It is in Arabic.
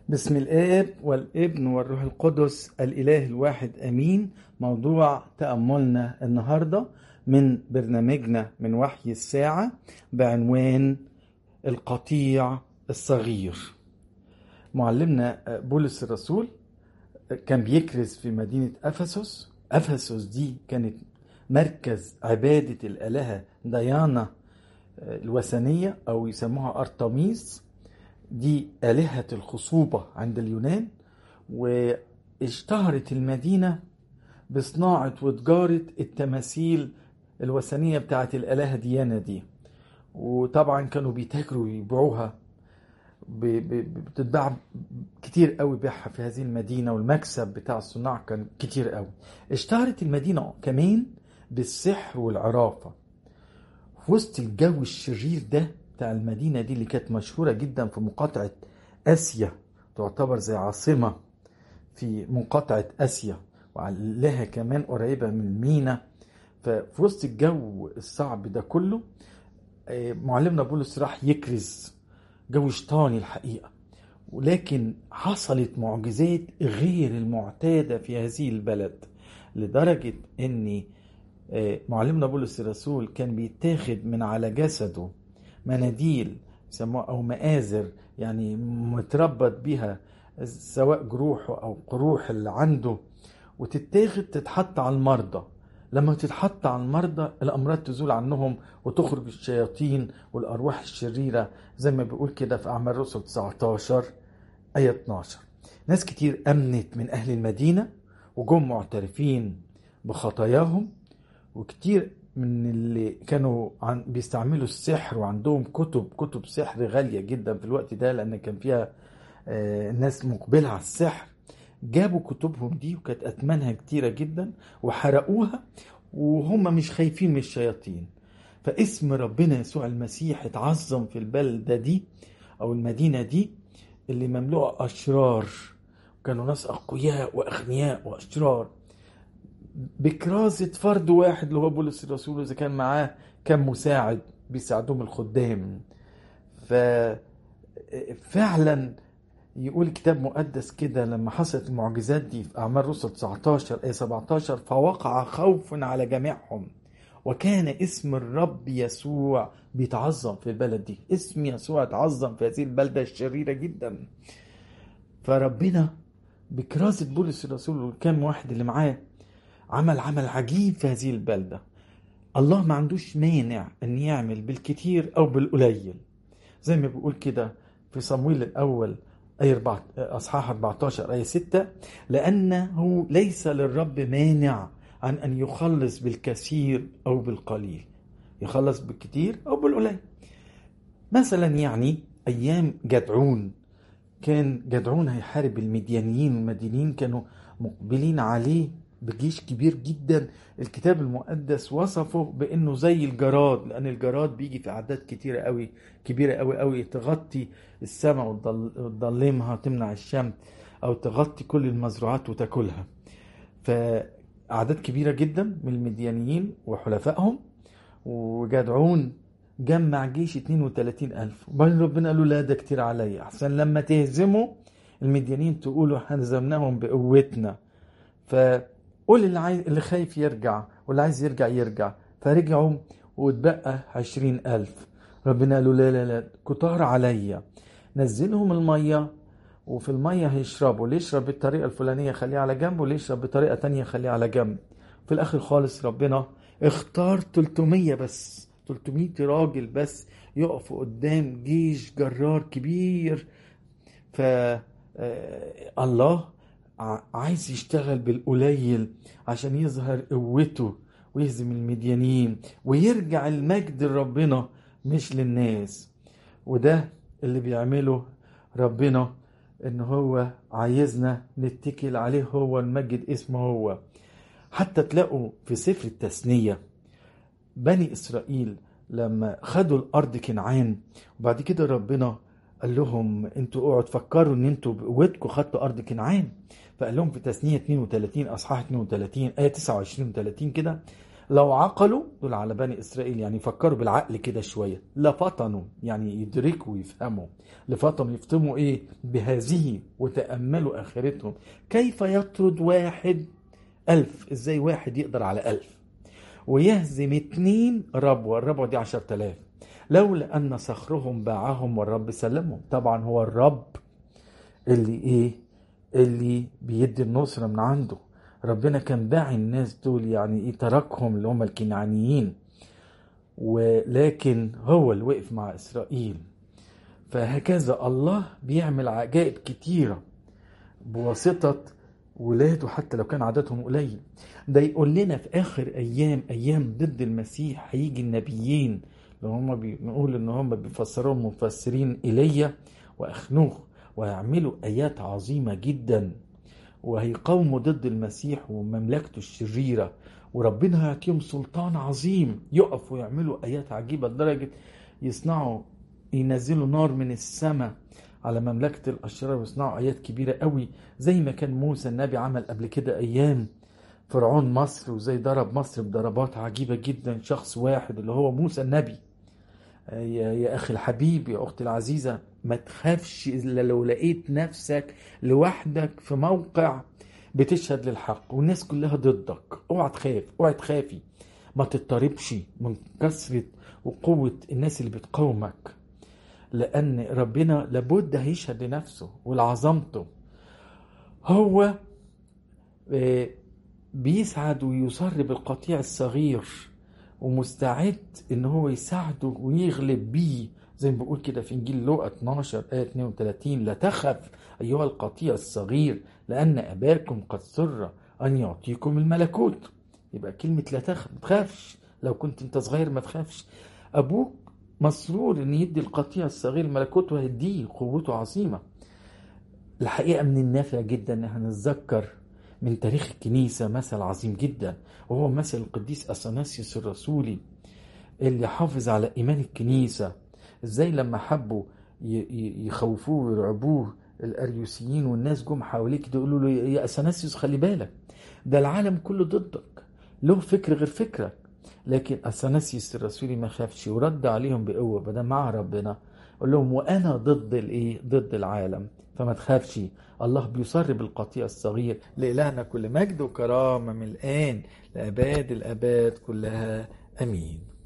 بسم الآب والابن والروح القدس الإله الواحد أمين. موضوع تأملنا النهاردة من برنامجنا من وحي الساعة بعنوان القطيع الصغير. معلمنا بولس الرسول كان بيكرز في مدينة أفسس. أفسس دي كانت مركز عبادة الآلهة ديانا الوثنية أو يسموها أرطميس، دي آلهة الخصوبة عند اليونان. واشتهرت المدينة بصناعة وتجارة التماثيل الوثنية بتاعت الآلهة ديانا دي، وطبعا كانوا بيتاجروا ويبيعوها، بتتباع كتير قوي بيعها في هذه المدينة، والمكسب بتاع الصناع كان كتير قوي. اشتهرت المدينة كمان بالسحر والعرافة. في وسط الجو الشرير ده بتاع المدينة دي اللي كانت مشهورة جدا في مقاطعة آسيا، تعتبر زي عاصمة في مقاطعة آسيا، وعليها كمان قريبة من المينا. ففي وسط الجو الصعب ده كله معلمنا بولس راح يكرز جو شيطاني الحقيقة، ولكن حصلت معجزات غير المعتادة في هذه البلد، لدرجة ان معلمنا بولس الرسول كان بيتاخد من على جسده مناديل يسموها او مآزر، يعني متربط بيها سواء جروحه او قروح اللي عنده، وتتاخد تتحط على المرضى. لما تتحط على المرضى الامراض تزول عنهم وتخرج الشياطين والارواح الشريرة، زي ما بيقول كده في اعمال الرسل 19 آية 12. ناس كتير امنت من اهل المدينة وجم معترفين بخطاياهم، وكتير من اللي كانوا بيستعملوا السحر وعندهم كتب سحر غالية جدا في الوقت ده، لأن كان فيها ناس مقبلة على السحر، جابوا كتبهم دي وكانت أثمانها كتيرة جدا وحرقوها، وهم مش خايفين من الشياطين. فاسم ربنا يسوع المسيح اتعظم في البلدة دي أو المدينة دي اللي مملوءة أشرار، كانوا ناس أقوياء وأغنياء وأشرار، بكرازة فرد واحد اللي هو بولس الرسول، إذا كان معاه كان مساعد بيساعدهم الخدام. ففعلا يقول الكتاب مقدس كده لما حصلت المعجزات دي في أعمال الرسل 19 آية 17: فوقع خوف على جميعهم وكان اسم الرب يسوع بيتعظم في البلد دي. اسم يسوع اتعظم في هذه البلدة الشريرة جدا. فربنا بكرازة بولس الرسول والكام واحد اللي معاه عمل عجيب في هذه البلدة. الله ما عندوش مانع ان يعمل بالكتير او بالقليل، زي ما بيقول كده في صمويل الاول اصحاح 14 آية 6: لأنه ليس للرب مانع عن أن يخلص بالكثير أو بالقليل، يخلص بالكتير أو بالقليل. مثلا يعني أيام جدعون، كان جدعون هيحارب المديانيين، والمديانيين كانوا مقبلين عليه بجيش كبير جدا. الكتاب المقدس وصفه بانه زي الجراد، لان الجراد بيجي في اعداد كتيره قوي، كبيره قوي قوي، تغطي السماء وتضلمها، تمنع الشمس، او تغطي كل المزروعات وتاكلها. فاعداد كبيره جدا من المديانيين وحلفائهم، وجدعون جمع جيش 32,000. وبعدين ربنا قال له لا، ده كتير عليا، احسن لما تهزموا المديانين تقولوا هنزمناهم بقوتنا. فقول اللي خايف يرجع، واللي عايز يرجع يرجع. فرجعوا واتبقى 20,000. ربنا قال له لا لا لا، كتار عليا، نزلهم المية، وفي المية هيشربوا، اللي يشرب بالطريقة الفلانية خليه على جنب، واللي يشرب بطريقة تانية خليه على جنب. في الاخر خالص ربنا اختار 300 بس، 300 راجل بس يقفوا قدام جيش جرار كبير. ف الله عايز يشتغل بالقليل عشان يظهر قوته ويهزم المديانين ويرجع المجد لربنا مش للناس. وده اللي بيعمله ربنا، ان هو عايزنا نتكل عليه، هو المجد اسمه هو. حتى تلاقوا في سفر التثنية بني إسرائيل لما خدوا الأرض كنعان، وبعد كده ربنا قال لهم انتوا اوعوا تفكروا ان انتوا بقوتكم خدتوا أرض كنعان. فقال لهم في تثنية 32 أصحاح 32 آية 29 و30 كده: لو عقلوا دول على بني إسرائيل، يعني فكروا بالعقل كده شوية، لفطنوا يعني يدركوا ويفهموا. لفطنوا يفهموا إيه بهذه وتأملوا آخرتهم. كيف يطرد 1,000؟ إزاي واحد يقدر على 1000 ويهزم 2 ربوة؟ الربوة دي 10,000. لولا أن صخرهم باعهم والرب سلمهم. طبعا هو الرب اللي إيه؟ اللي بيدي النصرة من عنده. ربنا كان باعي الناس دول، يعني ايه، تركهم اللي هم الكنعانيين، ولكن هو اللي وقف مع إسرائيل. فهكذا الله بيعمل عجائب كتيرة بواسطة ولاده حتى لو كان عددهم قليل. ده يقول لنا في آخر أيام ضد المسيح هيجي النبيين اللي هم بنقول إن هم بيفسرون مفسرين إيليا وأخنوخ، ويعملوا آيات عظيمة جدا، وهيقاوموا ضد المسيح ومملكته الشريرة، وربنا هيعطيهم سلطان عظيم، يقفوا ويعملوا آيات عجيبة لدرجة ينزلوا نار من السماء على مملكة الأشرار ويصنعوا آيات كبيرة قوي، زي ما كان موسى النبي عمل قبل كده أيام فرعون مصر، وزي ضرب مصر بضربات عجيبة جدا شخص واحد اللي هو موسى النبي. يا أخي الحبيب، يا أختي العزيزة، ما تخافش إلا لو لقيت نفسك لوحدك في موقع بتشهد للحق والناس كلها ضدك. اوعى تخاف، اوعى تخافي، ما تضطربش من كثرة وقوة الناس اللي بتقاومك، لأن ربنا لابد هيشهد لنفسه ولعظمته. هو بيسعد ويصر بالقطيع الصغير، ومستعد ان هو يساعده ويغلب بيه، زي ما بيقول كده في انجيل لوقا 12 آية 32: لا تخف ايها القطيع الصغير لان اباكم قد سر ان يعطيكم الملكوت. يبقى كلمة لا تخف، ما تخافش. لو كنت انت صغير ما تخافش، ابوك مسرور ان يدي القطيع الصغير الملكوت، وهيديه قوته عظيمة. الحقيقة من النافع جدا ان هنتذكر من تاريخ الكنيسة مثل عظيم جدا، وهو مثل القديس أثناسيوس الرسولي اللي حافظ على إيمان الكنيسة. ازاي لما حبوا يخوفوه ويرعبوه الأريوسيين والناس جم حواليه كده يقولوا له يا أثناسيوس خلي بالك، ده العالم كله ضدك، له فكر غير فكرك. لكن أثناسيوس الرسولي ما خافش ورد عليهم بقوة، بدل مع ربنا قال لهم وأنا ضد الإيه؟ ضد العالم، فما تخافش. الله بيصر بالقطيع الصغير. لإلهنا كل مجد وكرامة من الآن لأباد الآباد كلها، أمين.